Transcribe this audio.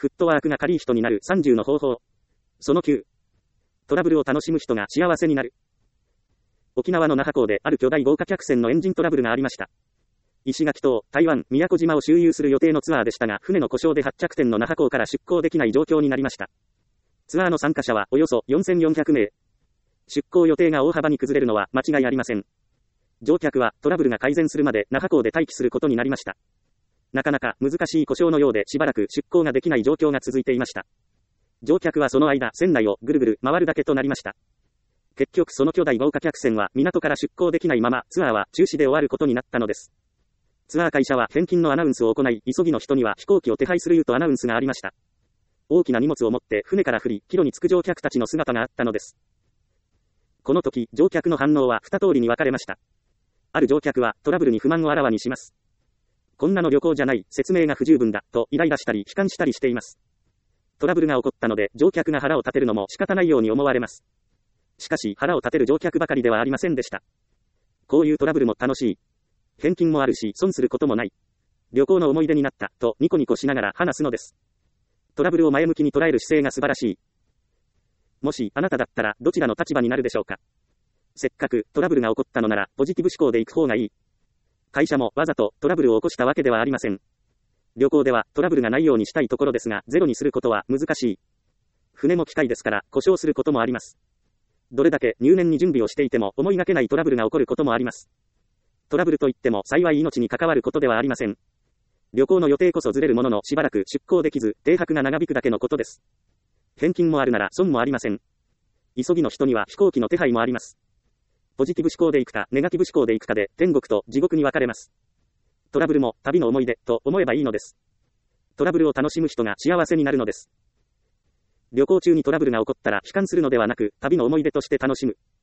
フットワークが軽い人になる30の方法。その9。トラブルを楽しむ人が幸せになる。沖縄の那覇港である巨大豪華客船のエンジントラブルがありました。石垣島、台湾、宮古島を周遊する予定のツアーでしたが、船の故障で発着点の那覇港から出港できない状況になりました。ツアーの参加者はおよそ4400名。出港予定が大幅に崩れるのは間違いありません。乗客はトラブルが改善するまで那覇港で待機することになりました。なかなか難しい故障のようでしばらく出港ができない状況が続いていました。乗客はその間、船内をぐるぐる回るだけとなりました。結局その巨大豪華客船は港から出港できないままツアーは中止で終わることになったのです。ツアー会社は返金のアナウンスを行い、急ぎの人には飛行機を手配するとアナウンスがありました。大きな荷物を持って船から降り、帰路に着く乗客たちの姿があったのです。この時、乗客の反応は2通りに分かれました。ある乗客はトラブルに不満をあらわにします。こんなの旅行じゃない、説明が不十分だ、とイライラしたり悲観したりしています。トラブルが起こったので、乗客が腹を立てるのも仕方ないように思われます。しかし、腹を立てる乗客ばかりではありませんでした。こういうトラブルも楽しい。返金もあるし、損することもない。旅行の思い出になった、とニコニコしながら話すのです。トラブルを前向きに捉える姿勢が素晴らしい。もし、あなただったら、どちらの立場になるでしょうか。せっかく、トラブルが起こったのなら、ポジティブ思考で行く方がいい。会社も、わざと、トラブルを起こしたわけではありません。旅行では、トラブルがないようにしたいところですが、ゼロにすることは、難しい。船も機械ですから、故障することもあります。どれだけ入念に準備をしていても、思いがけないトラブルが起こることもあります。トラブルといっても、幸い命に関わることではありません。旅行の予定こそずれるものの、しばらく出港できず、停泊が長引くだけのことです。返金もあるなら損もありません。急ぎの人には飛行機の手配もあります。ポジティブ思考で行くか、ネガティブ思考で行くかで、天国と地獄に分かれます。トラブルも旅の思い出と思えばいいのです。トラブルを楽しむ人が幸せになるのです。旅行中にトラブルが起こったら悲観するのではなく、旅の思い出として楽しむ。